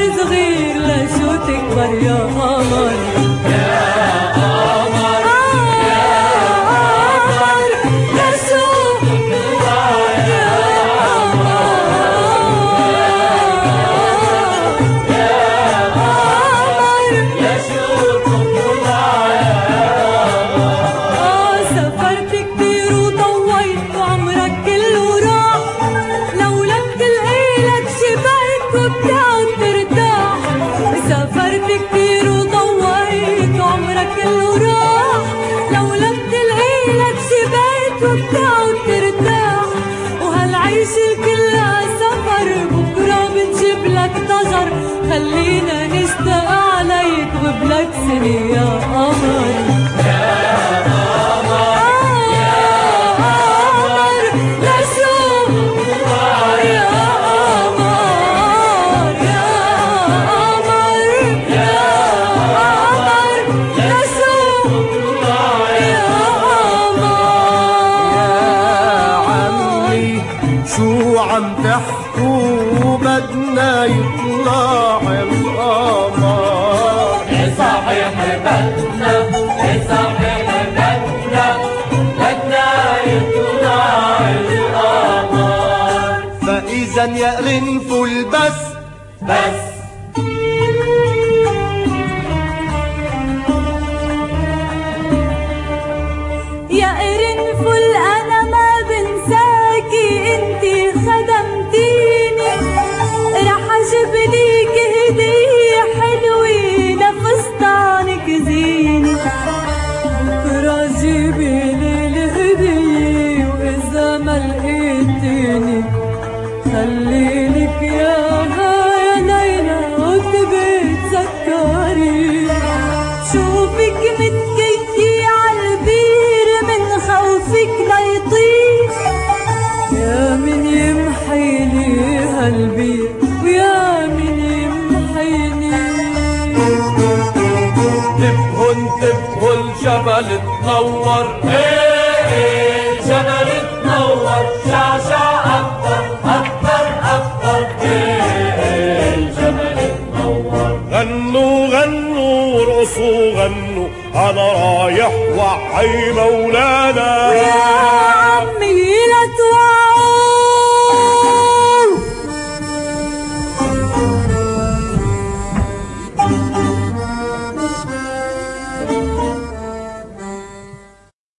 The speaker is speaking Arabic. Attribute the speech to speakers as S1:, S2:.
S1: صغير لشو تكبر يا قمر يا قمر يا قمر لشو تكبر يا قمر يا قمر لشو تكبر سافرت كتير وضويت وعمرك كله راح لولاك تلقيلك شي بيت وبتقعد ترتاح سافرت كتير وضويت وعمرك كله راح لولاك تلقيلك شي بيت وبتقعد ترتاح وهالعيش الكلها سفر بكرة بنجيب لك ضجر خلينا نشتاق عليك وبلك سنة يا قمر
S2: شو عم تحكوا بدنا يطلع القمر
S1: صحيح بدنا صحيح بدنا يطلع القمر
S2: فإذا يا قرنفل بس
S1: يا قرنفل أنا ما بنساكي انتي خدمتيني رح أجيبليك هدية حلوة لفستانك زيني بكرة جيبيلي الهدية وإذا ما لقيتيني خليلك ياها يا ليلى وتبي تذكري شوفك متكيتي عالبير من خوفك ليطير يا من يمحيلي هالبير ويا من يمحيني
S2: تبهن الجبل تنور
S1: الجبل تنور شعشع أكبر أكبر أكبر الجبل تنور
S2: غنوا غنوا ورقصوا غنوا أنا رايح وحي مولانا
S1: يا عمي